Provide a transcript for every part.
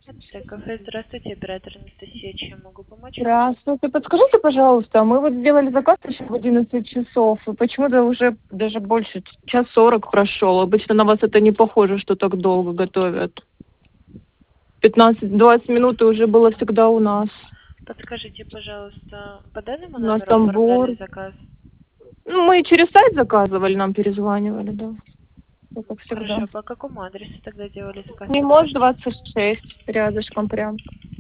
Это кафе. Здравствуйте, оператор Анастасия. Чем могу помочь? Здравствуйте. Подскажите, пожалуйста, мы вот сделали заказ еще в 11 часов, и почему-то уже даже больше, час 40 прошел. Обычно на вас это не похоже, что так долго готовят. 15-20 минут и уже было всегда у нас. Подскажите, пожалуйста, по данному У нас номеру там оформляли бор. заказ? Ну, мы через сайт заказывали, нам перезванивали, да. Ну, как всегда. Хорошо, по какому адресу тогда делали заказ? Мимоз Подскажите. 26, рядышком прям.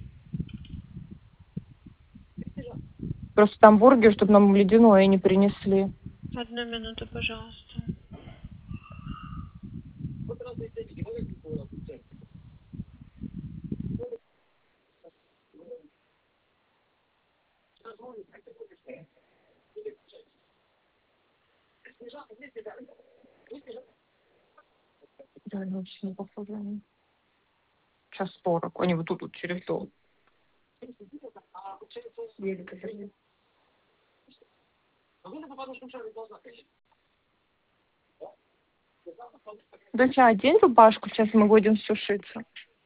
Просто там бургер, чтобы нам ледяное не принесли. Одну минуту, пожалуйста. Реально вообще не похоже. Час 40. Они вот тут вот через дом. Да сейчас день рубашку, сейчас мы будем сушиться.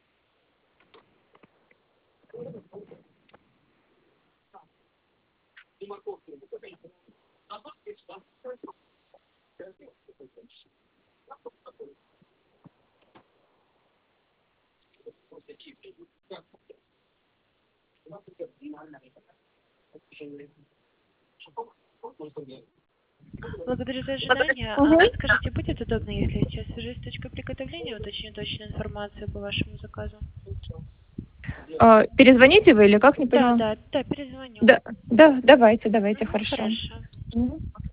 Благодарю за ожидание. Угу. Подскажите, будет удобно, если я сейчас свяжусь с точкой приготовления, уточню точную информацию по вашему заказу? Перезвоните вы или как, не Да, поняла? да, да, перезвоню. Да, да, давайте, Мгм, хорошо. хорошо. Мгм.